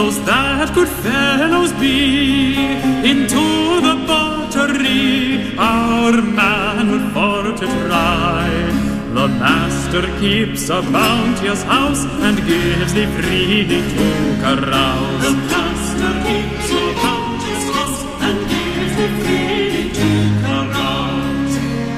those that good fellows be, into the buttery our man will for to try. The master keeps a bounteous house and gives thee freely to carouse. The master keeps a bounteous house and gives thee freely to carouse.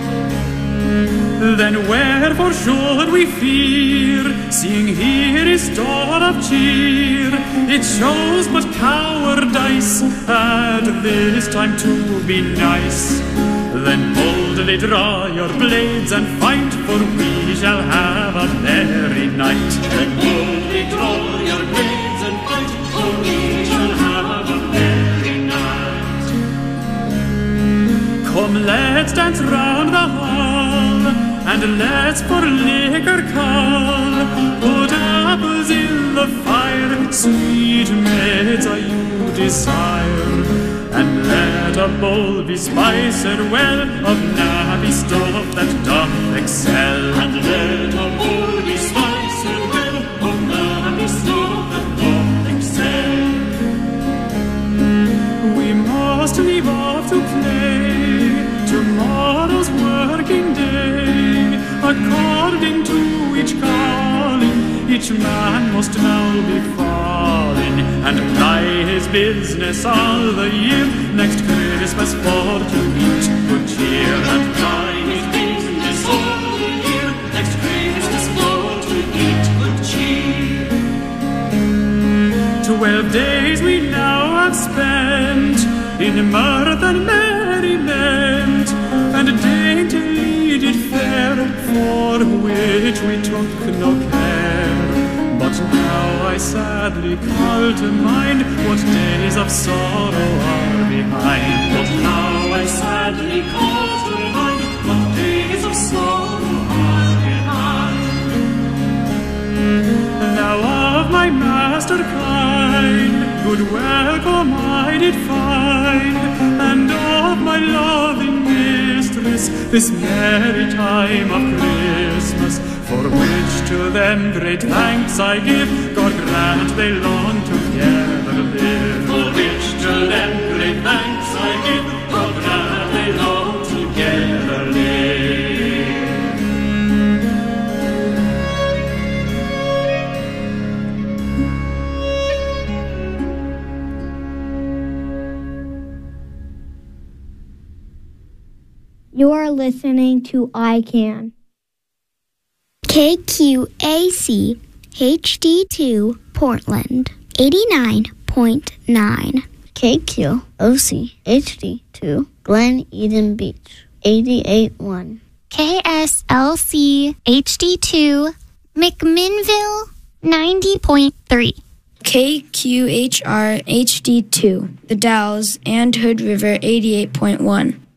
Then wherefore should we fear, seeing here is store of cheer? It shows but cowardice at this time to be nice. Then boldly draw your blades and fight, for we shall have a merry night. Then boldly draw your blades and fight, for we shall have a merry night. Come, let's dance round the hall, and let's for liquor call. Put apples in the fire, sweet maids, are you desire? And let a bowl be spiced well of navy stuff that doth excel. And let a bowl be spiced well of navy stuff that doth excel. We must leave off to play tomorrow's working day. According to each calling, each man must now be falling, and ply his business all the year, next Christmas for to eat good cheer. And ply his business all the year, next Christmas for to eat good cheer. 12 days we now have spent in mirth and merriment, and daintily did fare, for which we took no care. But now I sadly call to mind what days of sorrow are behind. But now I sadly call to mind what days of sorrow are behind. Now of my master kind, good welcome I did find, and of my loving mistress this merry time of Christmas, for which to them great thanks I give. God grant they long together live. For which to them great thanks I give. God grant they long together live. You are listening to ICANN. KQAC HD2 Portland 89.9. KQOC HD2 Glen Eden Beach 88.1. KSLC HD2 McMinnville 90.3. KQHR HD2 The Dalles and Hood River 88.1.